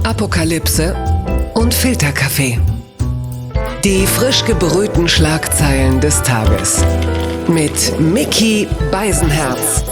Apokalypse und Filterkaffee. Die frisch gebrühten Schlagzeilen des Tages. Mit Micky Beisenherz.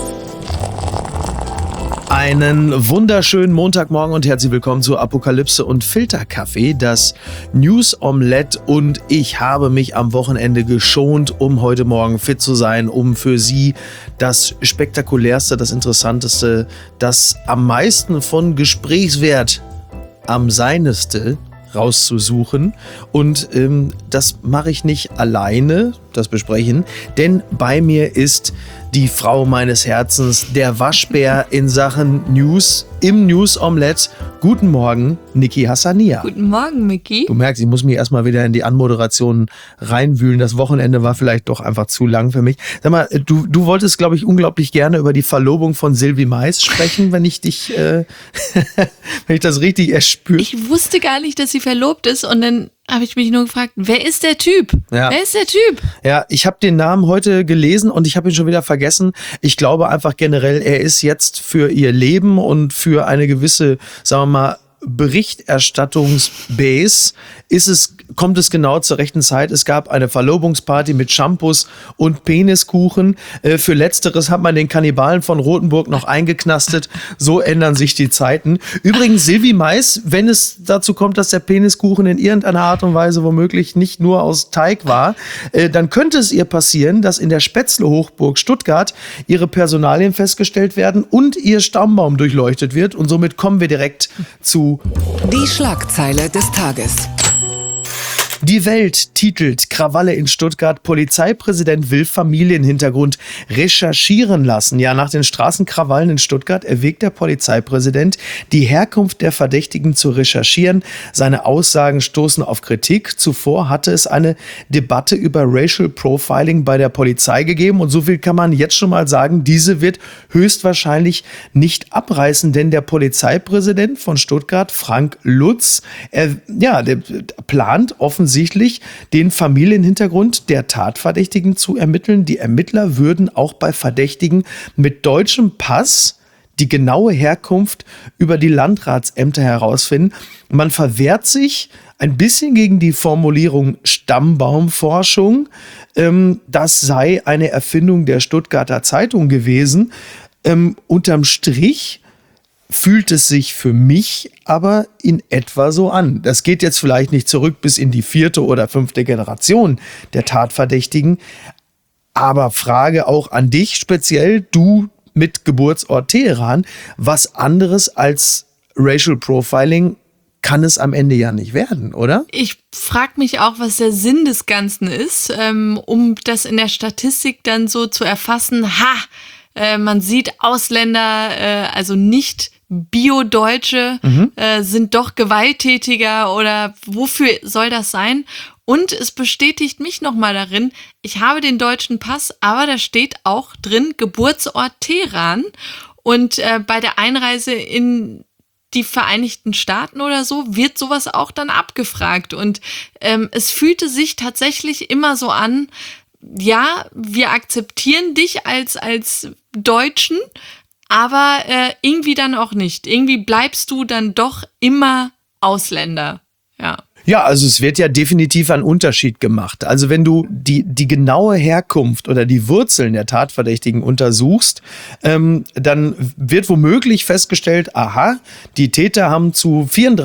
Einen wunderschönen Montagmorgen und herzlich willkommen zu Apokalypse und Filterkaffee, das News-Omelette. Und ich habe mich am Wochenende geschont, um heute Morgen fit zu sein, um für Sie das Spektakulärste, das Interessanteste, das am meisten von Gesprächswert am Seineste rauszusuchen. Und das mache ich nicht alleine, das Besprechen, denn bei mir ist die Frau meines Herzens, der Waschbär in Sachen News im News-Omelette. Guten Morgen, Niki Hassania. Guten Morgen, Micky. Du merkst, ich muss mich erstmal wieder in die Anmoderation reinwühlen. Das Wochenende war vielleicht doch einfach zu lang für mich. Sag mal, du wolltest, glaube ich, unglaublich gerne über die Verlobung von Sylvie Mais sprechen, wenn ich dich, wenn ich das richtig erspüre. Ich wusste gar nicht, dass sie verlobt ist und dann habe ich mich nur gefragt, wer ist der Typ? Ja. Wer ist der Typ? Ja, ich habe den Namen heute gelesen und ich habe ihn schon wieder vergessen. Ich glaube einfach generell, er ist jetzt für ihr Leben und für eine gewisse, sagen wir mal, Berichterstattungsbase kommt es genau zur rechten Zeit. Es gab eine Verlobungsparty mit Shampoos und Peniskuchen. Für Letzteres hat man den Kannibalen von Rothenburg noch eingeknastet. So ändern sich die Zeiten. Übrigens, Sylvie Mais, wenn es dazu kommt, dass der Peniskuchen in irgendeiner Art und Weise womöglich nicht nur aus Teig war, dann könnte es ihr passieren, dass in der Spätzle-Hochburg Stuttgart ihre Personalien festgestellt werden und ihr Stammbaum durchleuchtet wird. Und somit kommen wir direkt zu Die Schlagzeile des Tages. Die Welt titelt Krawalle in Stuttgart. Polizeipräsident will Familienhintergrund recherchieren lassen. Ja, nach den Straßenkrawallen in Stuttgart erwägt der Polizeipräsident, die Herkunft der Verdächtigen zu recherchieren. Seine Aussagen stoßen auf Kritik. Zuvor hatte es eine Debatte über Racial Profiling bei der Polizei gegeben. Und so viel kann man jetzt schon mal sagen, diese wird höchstwahrscheinlich nicht abreißen, denn der Polizeipräsident von Stuttgart, Frank Lutz, der plant offensichtlich den Familienhintergrund der Tatverdächtigen zu ermitteln. Die Ermittler würden auch bei Verdächtigen mit deutschem Pass die genaue Herkunft über die Landratsämter herausfinden. Man verwehrt sich ein bisschen gegen die Formulierung Stammbaumforschung. Das sei eine Erfindung der Stuttgarter Zeitung gewesen. Unterm Strich fühlt es sich für mich aber in etwa so an. Das geht jetzt vielleicht nicht zurück bis in die 4. oder 5. Generation der Tatverdächtigen, aber Frage auch an dich speziell, du mit Geburtsort Teheran, was anderes als Racial Profiling kann es am Ende ja nicht werden, oder? Ich frage mich auch, was der Sinn des Ganzen ist, um das in der Statistik dann so zu erfassen. Man sieht Ausländer, also nicht Bio-Deutsche, sind doch gewalttätiger oder wofür soll das sein? Und es bestätigt mich nochmal darin, ich habe den deutschen Pass, aber da steht auch drin Geburtsort Teheran und bei der Einreise in die Vereinigten Staaten oder so wird sowas auch dann abgefragt und es fühlte sich tatsächlich immer so an, ja, wir akzeptieren dich als Deutschen, aber irgendwie dann auch nicht. Irgendwie bleibst du dann doch immer Ausländer, ja. Ja, also es wird ja definitiv ein Unterschied gemacht. Also wenn du die genaue Herkunft oder die Wurzeln der Tatverdächtigen untersuchst, dann wird womöglich festgestellt, aha, die Täter haben zu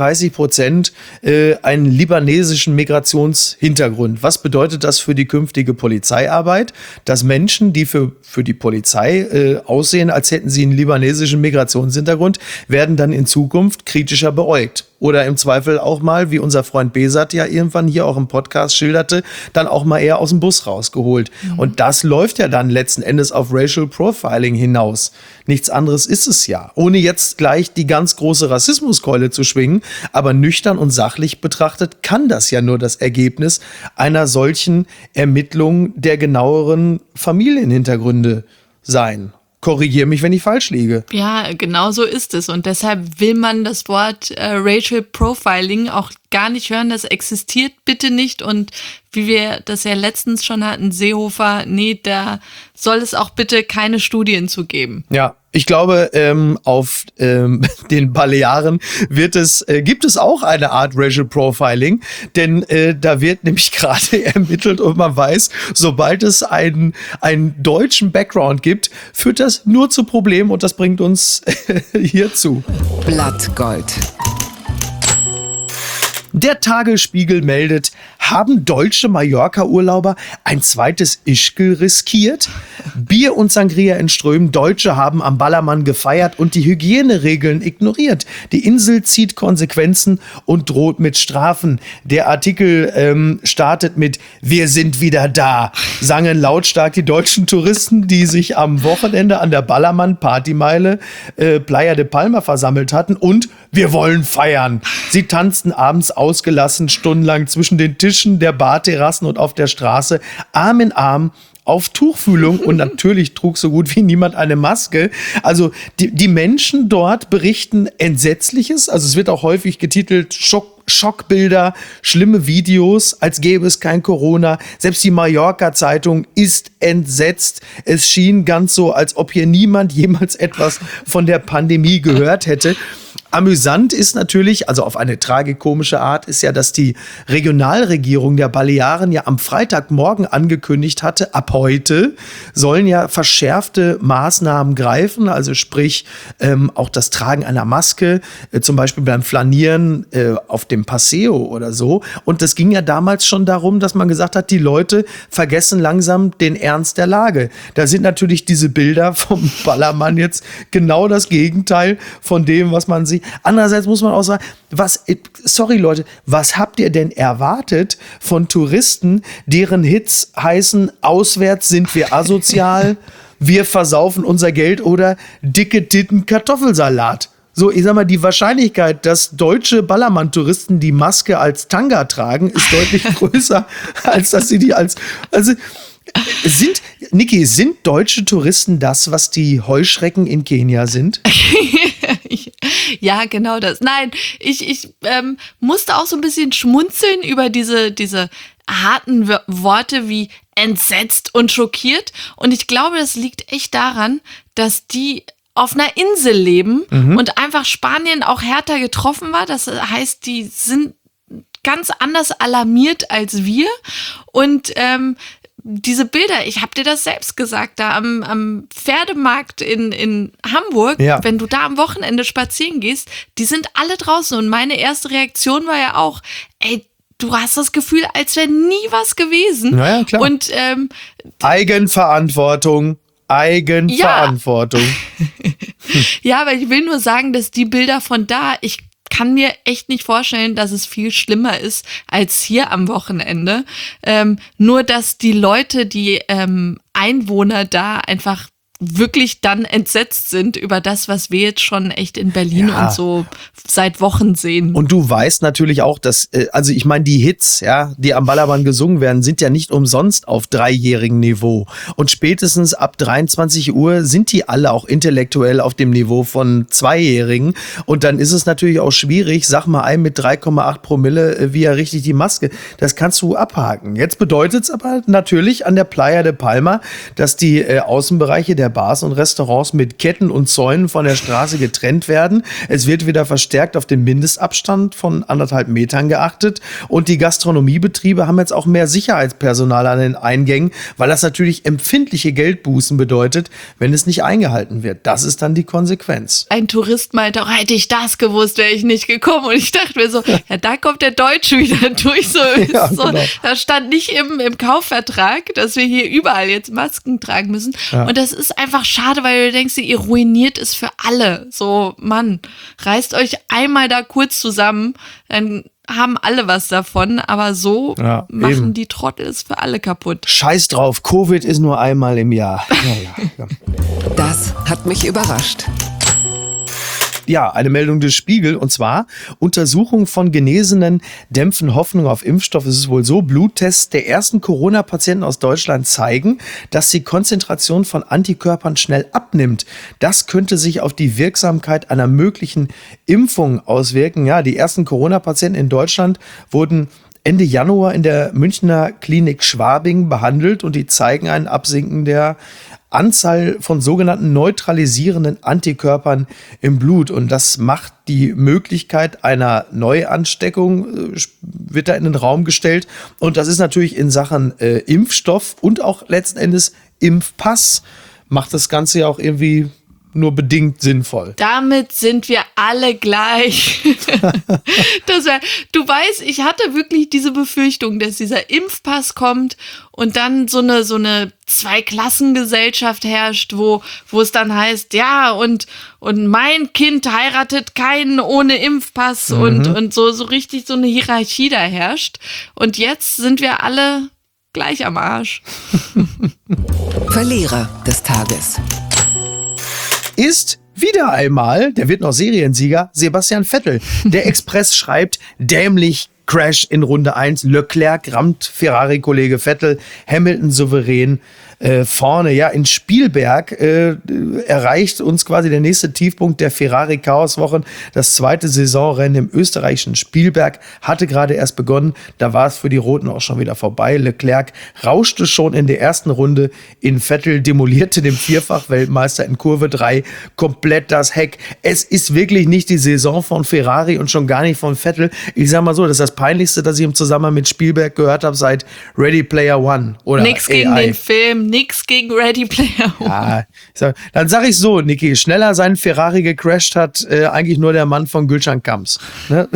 34% einen libanesischen Migrationshintergrund. Was bedeutet das für die künftige Polizeiarbeit? Dass Menschen, die für die Polizei aussehen, als hätten sie einen libanesischen Migrationshintergrund, werden dann in Zukunft kritischer beäugt. Oder im Zweifel auch mal, wie unser Freund Besat ja irgendwann hier auch im Podcast schilderte, dann auch mal eher aus dem Bus rausgeholt. Und das läuft ja dann letzten Endes auf Racial Profiling hinaus. Nichts anderes ist es ja. Ohne jetzt gleich die ganz große Rassismuskeule zu schwingen, aber nüchtern und sachlich betrachtet kann das ja nur das Ergebnis einer solchen Ermittlung der genaueren Familienhintergründe sein. Korrigiere mich, wenn ich falsch liege. Ja, genau so ist es. Und deshalb will man das Wort Racial Profiling auch gar nicht hören, das existiert bitte nicht. Und wie wir das ja letztens schon hatten, Seehofer, nee, da soll es auch bitte keine Studien zu geben. Ja, ich glaube, auf den Balearen gibt es auch eine Art Racial Profiling, denn da wird nämlich gerade ermittelt und man weiß, sobald es einen deutschen Background gibt, führt das nur zu Problemen und das bringt uns hierzu. Blattgold. Der Tagesspiegel meldet, haben deutsche Mallorca-Urlauber ein zweites Ischgl riskiert? Bier und Sangria in Strömen, Deutsche haben am Ballermann gefeiert und die Hygieneregeln ignoriert. Die Insel zieht Konsequenzen und droht mit Strafen. Der Artikel startet mit "Wir sind wieder da", sangen lautstark die deutschen Touristen, die sich am Wochenende an der Ballermann-Partymeile Playa de Palma versammelt hatten und "Wir wollen feiern". Sie tanzten abends ausgelassen stundenlang zwischen den Tischen der Barterrassen und auf der Straße, Arm in Arm, auf Tuchfühlung und natürlich trug so gut wie niemand eine Maske. Also die Menschen dort berichten Entsetzliches. Also es wird auch häufig getitelt Schockbilder, schlimme Videos, als gäbe es kein Corona. Selbst die Mallorca-Zeitung ist entsetzt. Es schien ganz so, als ob hier niemand jemals etwas von der Pandemie gehört hätte. Amüsant ist natürlich, also auf eine tragikomische Art, ist ja, dass die Regionalregierung der Balearen ja am Freitagmorgen angekündigt hatte, ab heute sollen ja verschärfte Maßnahmen greifen, also sprich auch das Tragen einer Maske, zum Beispiel beim Flanieren auf dem Paseo oder so. Und das ging ja damals schon darum, dass man gesagt hat, die Leute vergessen langsam den Ernst der Lage. Da sind natürlich diese Bilder vom Ballermann jetzt genau das Gegenteil von dem, was man sieht. Andererseits muss man auch sagen, sorry Leute, was habt ihr denn erwartet von Touristen, deren Hits heißen, auswärts sind wir asozial, wir versaufen unser Geld oder dicke Titten Kartoffelsalat? So, ich sag mal, die Wahrscheinlichkeit, dass deutsche Ballermann-Touristen die Maske als Tanga tragen, ist deutlich größer, als dass sie die sind deutsche Touristen das, was die Heuschrecken in Kenia sind? Ja, genau das. Nein, ich musste auch so ein bisschen schmunzeln über diese harten Worte wie entsetzt und schockiert. Und ich glaube, das liegt echt daran, dass die auf einer Insel leben und einfach Spanien auch härter getroffen war. Das heißt, die sind ganz anders alarmiert als wir. Und diese Bilder, ich habe dir das selbst gesagt, da am Pferdemarkt in Hamburg, ja. Wenn du da am Wochenende spazieren gehst, die sind alle draußen. Und meine erste Reaktion war ja auch, ey, du hast das Gefühl, als wäre nie was gewesen. Ja, klar. Und Eigenverantwortung. Ja, aber ich will nur sagen, dass die Bilder von da, ich kann mir echt nicht vorstellen, dass es viel schlimmer ist als hier am Wochenende. Nur, dass die Leute, die Einwohner da einfach wirklich dann entsetzt sind über das, was wir jetzt schon echt in Berlin und so seit Wochen sehen. Und du weißt natürlich auch, dass, also ich meine, die Hits, ja, die am Ballermann gesungen werden, sind ja nicht umsonst auf 3-jährigem Niveau. Und spätestens ab 23 Uhr sind die alle auch intellektuell auf dem Niveau von 2-Jährigen. Und dann ist es natürlich auch schwierig, sag mal einem mit 3,8 Promille, wie er richtig die Maske, das kannst du abhaken. Jetzt bedeutet es aber natürlich an der Playa de Palma, dass die Außenbereiche der Bars und Restaurants mit Ketten und Zäunen von der Straße getrennt werden. Es wird wieder verstärkt auf den Mindestabstand von 1,5 Metern geachtet und die Gastronomiebetriebe haben jetzt auch mehr Sicherheitspersonal an den Eingängen, weil das natürlich empfindliche Geldbußen bedeutet, wenn es nicht eingehalten wird. Das ist dann die Konsequenz. Ein Tourist meinte auch, hätte ich das gewusst, wäre ich nicht gekommen. Und ich dachte mir so, ja, da kommt der Deutsche wieder durch. So, Ja, so, genau. Das stand nicht im Kaufvertrag, dass wir hier überall jetzt Masken tragen müssen. Ja. Und das ist einfach schade, weil du denkst, ihr ruiniert es für alle. So, Mann, reißt euch einmal da kurz zusammen, dann haben alle was davon, aber so machen eben. die Trottel es für alle kaputt. Scheiß drauf, Covid ist nur einmal im Jahr. Ja. Das hat mich überrascht. Ja, eine Meldung des Spiegel, und zwar: Untersuchungen von Genesenen dämpfen Hoffnung auf Impfstoff. Es ist wohl so, Bluttests der ersten Corona-Patienten aus Deutschland zeigen, dass die Konzentration von Antikörpern schnell abnimmt. Das könnte sich auf die Wirksamkeit einer möglichen Impfung auswirken. Ja, die ersten Corona-Patienten in Deutschland wurden Ende Januar in der Münchner Klinik Schwabing behandelt und die zeigen ein Absinken der Anzahl von sogenannten neutralisierenden Antikörpern im Blut. Und das macht die Möglichkeit einer Neuansteckung, wird da in den Raum gestellt. Und das ist natürlich in Sachen Impfstoff und auch letzten Endes Impfpass, macht das Ganze ja auch irgendwie nur bedingt sinnvoll. Damit sind wir alle gleich. Du weißt, ich hatte wirklich diese Befürchtung, dass dieser Impfpass kommt und dann so eine Zweiklassengesellschaft herrscht, wo es dann heißt, ja, und mein Kind heiratet keinen ohne Impfpass und so richtig so eine Hierarchie da herrscht. Und jetzt sind wir alle gleich am Arsch. Verlierer des Tages ist wieder einmal, der wird noch Seriensieger, Sebastian Vettel. Der Express schreibt: dämlich Crash in Runde 1. Leclerc rammt Ferrari-Kollege Vettel, Hamilton souverän vorne. Ja, in Spielberg erreicht uns quasi der nächste Tiefpunkt der Ferrari-Chaoswochen. Das zweite Saisonrennen im österreichischen Spielberg hatte gerade erst begonnen. Da war es für die Roten auch schon wieder vorbei. Leclerc rauschte schon in der ersten Runde in Vettel, demolierte dem Vierfach-Weltmeister in Kurve 3 komplett das Heck. Es ist wirklich nicht die Saison von Ferrari und schon gar nicht von Vettel. Ich sag mal so, das ist das Peinlichste, das ich im Zusammenhang mit Spielberg gehört habe seit Ready Player One. Oder nix gegen den Film, nix gegen Ready Player One. Ja, dann sag ich so, Niki, schneller seinen Ferrari gecrashed hat eigentlich nur der Mann von Gülcan Kams. Ne?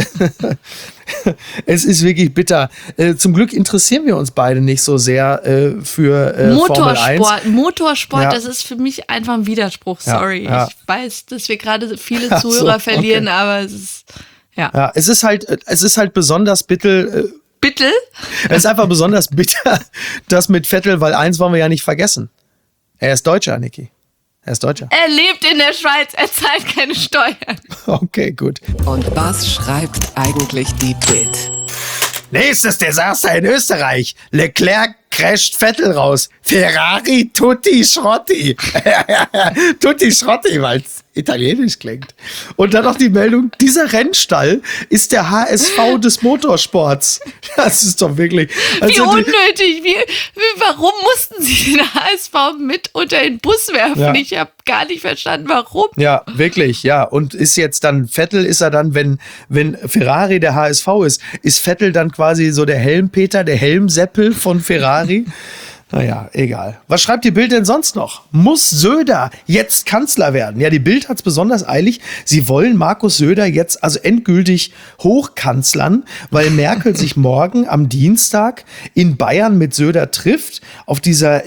Es ist wirklich bitter. Zum Glück interessieren wir uns beide nicht so sehr für Formel 1. Motorsport, ja. Das ist für mich einfach ein Widerspruch, sorry. Ja. Ich weiß, dass wir gerade viele Zuhörer verlieren, aber es ist, ja. Es ist halt besonders bitter. Bitte? Es ist einfach besonders bitter, das mit Vettel, weil eins wollen wir ja nicht vergessen. Er ist Deutscher, Niki. Er ist Deutscher. Er lebt in der Schweiz, er zahlt keine Steuern. Okay, gut. Und was schreibt eigentlich die Bild? Nächstes Desaster in Österreich. Leclerc crasht Vettel raus. Ferrari Tutti Schrotti. Tutti Schrotti, weil es italienisch klingt. Und dann noch die Meldung: dieser Rennstall ist der HSV des Motorsports. Das ist doch wirklich... Wie unnötig. Warum mussten sie den HSV mit unter den Bus werfen? Ja. Ich habe gar nicht verstanden, warum. Ja, wirklich, ja. Und ist jetzt dann Vettel, ist er dann, wenn Ferrari der HSV ist Vettel dann quasi so der Helmpeter, der Helmseppel von Ferrari? Naja, egal. Was schreibt die Bild denn sonst noch? Muss Söder jetzt Kanzler werden? Ja, die Bild hat es besonders eilig. Sie wollen Markus Söder jetzt also endgültig hochkanzlern, weil Merkel sich morgen am Dienstag in Bayern mit Söder trifft auf dieser,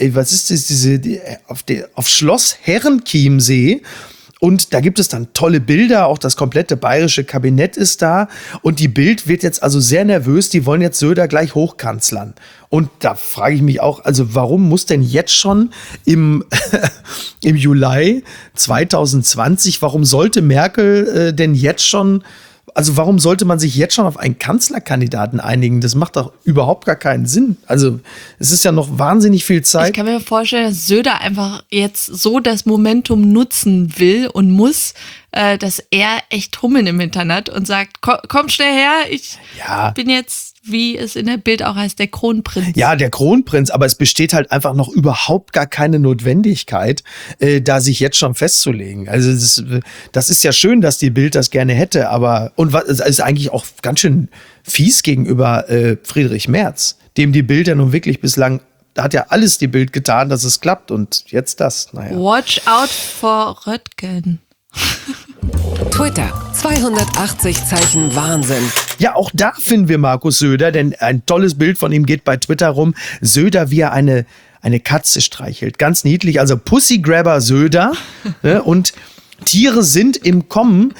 auf Schloss Herrenchiemsee. Und da gibt es dann tolle Bilder, auch das komplette bayerische Kabinett ist da. Und die Bild wird jetzt also sehr nervös, die wollen jetzt Söder gleich hochkanzlern. Und da frage ich mich auch, also warum muss denn jetzt schon im Juli 2020, warum sollte Merkel denn jetzt schon... Also warum sollte man sich jetzt schon auf einen Kanzlerkandidaten einigen? Das macht doch überhaupt gar keinen Sinn. Also es ist ja noch wahnsinnig viel Zeit. Ich kann mir vorstellen, dass Söder einfach jetzt so das Momentum nutzen will und muss, dass er echt Hummeln im Hintern hat und sagt, komm schnell her, ich bin jetzt, wie es in der Bild auch heißt, der Kronprinz. Ja, der Kronprinz, aber es besteht halt einfach noch überhaupt gar keine Notwendigkeit, da sich jetzt schon festzulegen. Also das ist ja schön, dass die Bild das gerne hätte, aber es ist eigentlich auch ganz schön fies gegenüber Friedrich Merz, dem die Bild ja nun wirklich bislang, da hat ja alles die Bild getan, dass es klappt und jetzt das. Naja. Watch out for Röttgen. Twitter, 280 Zeichen Wahnsinn. Ja, auch da finden wir Markus Söder, denn ein tolles Bild von ihm geht bei Twitter rum. Söder, wie er eine Katze streichelt. Ganz niedlich, also Pussygrabber Söder. Ne? Und Tiere sind im Kommen.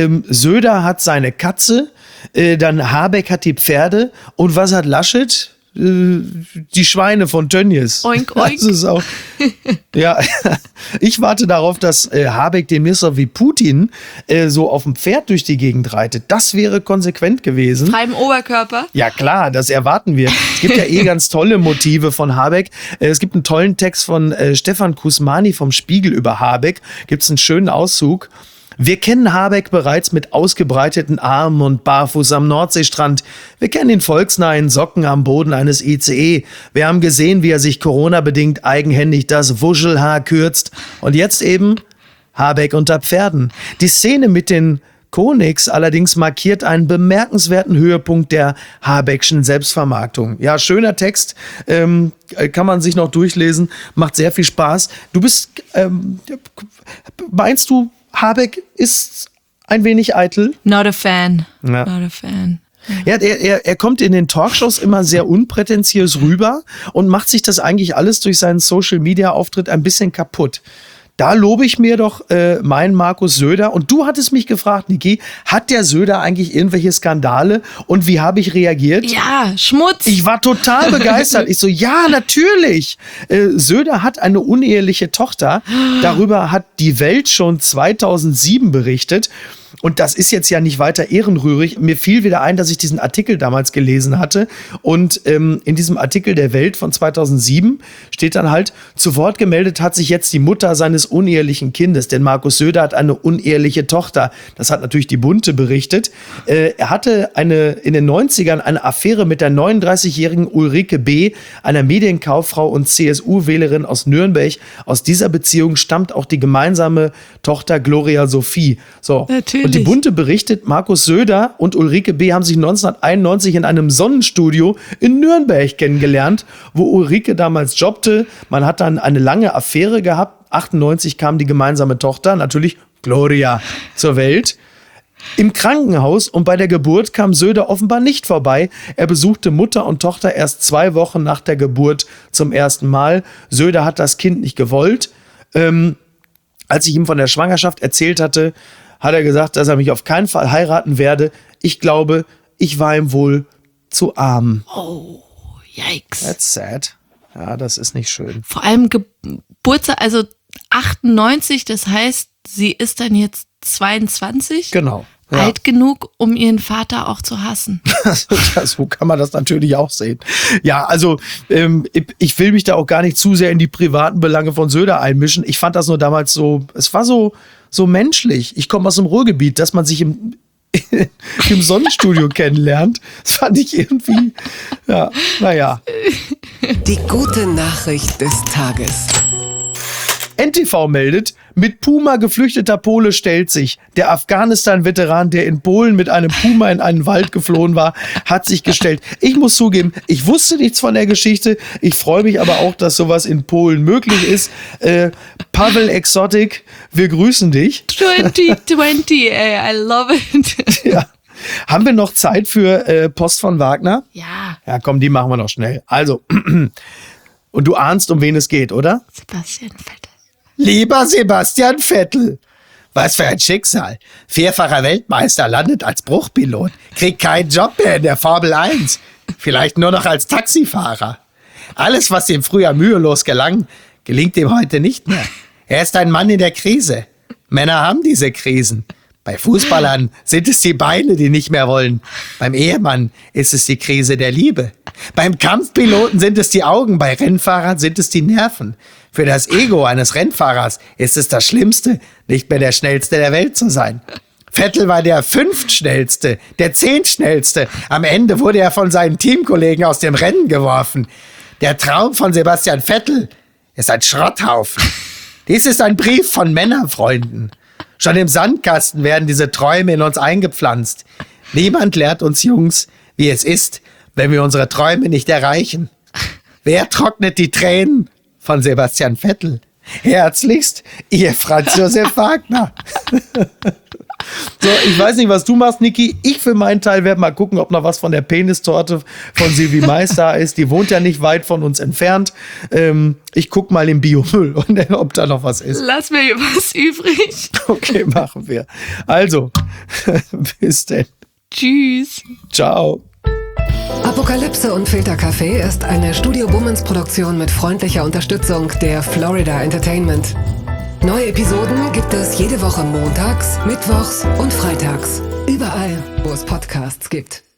Söder hat seine Katze, dann Habeck hat die Pferde. Und was hat Laschet? die Schweine von Tönnies. Oink, oink. Das ist auch, ja, ich warte darauf, dass Habeck demnächst so wie Putin so auf dem Pferd durch die Gegend reitet. Das wäre konsequent gewesen. Frei im Oberkörper. Ja klar, das erwarten wir. Es gibt ja ganz tolle Motive von Habeck. Es gibt einen tollen Text von Stefan Kusmani vom Spiegel über Habeck. Gibt es einen schönen Auszug. Wir kennen Habeck bereits mit ausgebreiteten Armen und barfuß am Nordseestrand. Wir kennen ihn volksnahen Socken am Boden eines ICE. Wir haben gesehen, wie er sich Corona-bedingt eigenhändig das Wuschelhaar kürzt. Und jetzt eben Habeck unter Pferden. Die Szene mit den Konix allerdings markiert einen bemerkenswerten Höhepunkt der Habeckschen Selbstvermarktung. Ja, schöner Text, kann man sich noch durchlesen, macht sehr viel Spaß. Du bist, meinst du, Habeck ist ein wenig eitel? Not a fan. Ja. Not a fan. Ja, er kommt in den Talkshows immer sehr unprätentiös rüber und macht sich das eigentlich alles durch seinen Social-Media-Auftritt ein bisschen kaputt. Da lobe ich mir doch meinen Markus Söder. Und du hattest mich gefragt, Niki, hat der Söder eigentlich irgendwelche Skandale? Und wie habe ich reagiert? Ja, Schmutz. Ich war total begeistert. Ich so, ja, natürlich. Söder hat eine uneheliche Tochter. Darüber hat die Welt schon 2007 berichtet. Und das ist jetzt ja nicht weiter ehrenrührig. Mir fiel wieder ein, dass ich diesen Artikel damals gelesen hatte. Und in diesem Artikel der Welt von 2007 steht dann halt, zu Wort gemeldet hat sich jetzt die Mutter seines unehelichen Kindes. Denn Markus Söder hat eine uneheliche Tochter. Das hat natürlich die Bunte berichtet. Er hatte in den 90ern eine Affäre mit der 39-jährigen Ulrike B., einer Medienkauffrau und CSU-Wählerin aus Nürnberg. Aus dieser Beziehung stammt auch die gemeinsame Tochter Gloria Sophie. So. Natürlich. Und die Bunte berichtet, Markus Söder und Ulrike B. haben sich 1991 in einem Sonnenstudio in Nürnberg kennengelernt, wo Ulrike damals jobbte. Man hat dann eine lange Affäre gehabt. 98 kam die gemeinsame Tochter, natürlich Gloria, zur Welt. Im Krankenhaus und bei der Geburt kam Söder offenbar nicht vorbei. Er besuchte Mutter und Tochter erst 2 Wochen nach der Geburt zum ersten Mal. Söder hat das Kind nicht gewollt. Als ich ihm von der Schwangerschaft erzählt hatte, hat er gesagt, dass er mich auf keinen Fall heiraten werde. Ich glaube, ich war ihm wohl zu arm. Oh, yikes. That's sad. Ja, das ist nicht schön. Vor allem Geburtstag, also 98, das heißt, sie ist dann jetzt 22. Genau. Ja. Alt genug, um ihren Vater auch zu hassen. So kann man das natürlich auch sehen. Ja, also ich will mich da auch gar nicht zu sehr in die privaten Belange von Söder einmischen. Ich fand das nur damals so, es war so menschlich. Ich komme aus dem Ruhrgebiet, dass man sich im Sonnenstudio kennenlernt. Das fand ich irgendwie, ja, naja. Die gute Nachricht des Tages. NTV meldet, mit Puma geflüchteter Pole stellt sich. Der Afghanistan-Veteran, der in Polen mit einem Puma in einen Wald geflohen war, hat sich gestellt. Ich muss zugeben, ich wusste nichts von der Geschichte. Ich freue mich aber auch, dass sowas in Polen möglich ist. Pavel Exotic, wir grüßen dich. 2020, ey, I love it. Ja. Haben wir noch Zeit für Post von Wagner? Ja. Ja, komm, die machen wir noch schnell. Also, und du ahnst, um wen es geht, oder? Sebastian Vettel. Lieber Sebastian Vettel, was für ein Schicksal. 4-facher Weltmeister landet als Bruchpilot, kriegt keinen Job mehr in der Formel 1, vielleicht nur noch als Taxifahrer. Alles, was ihm früher mühelos gelang, gelingt ihm heute nicht mehr. Er ist ein Mann in der Krise. Männer haben diese Krisen. Bei Fußballern sind es die Beine, die nicht mehr wollen. Beim Ehemann ist es die Krise der Liebe. Beim Kampfpiloten sind es die Augen, bei Rennfahrern sind es die Nerven. Für das Ego eines Rennfahrers ist es das Schlimmste, nicht mehr der Schnellste der Welt zu sein. Vettel war der 5. Schnellste, der 10. Schnellste. Am Ende wurde er von seinen Teamkollegen aus dem Rennen geworfen. Der Traum von Sebastian Vettel ist ein Schrotthaufen. Dies ist ein Brief von Männerfreunden. Schon im Sandkasten werden diese Träume in uns eingepflanzt. Niemand lehrt uns Jungs, wie es ist, wenn wir unsere Träume nicht erreichen. Wer trocknet die Tränen? Von Sebastian Vettel. Herzlichst, Ihr Franz Josef Wagner. So, ich weiß nicht, was du machst, Niki. Ich für meinen Teil werde mal gucken, ob noch was von der Penistorte von Silvi Mais da ist. Die wohnt ja nicht weit von uns entfernt. Ich guck mal im Biomüll, und ob da noch was ist. Lass mir was übrig. Okay, machen wir. Also, bis denn. Tschüss. Ciao. Apokalypse und Filtercafé ist eine Studio Bummens Produktion mit freundlicher Unterstützung der Florida Entertainment. Neue Episoden gibt es jede Woche montags, mittwochs und freitags. Überall, wo es Podcasts gibt.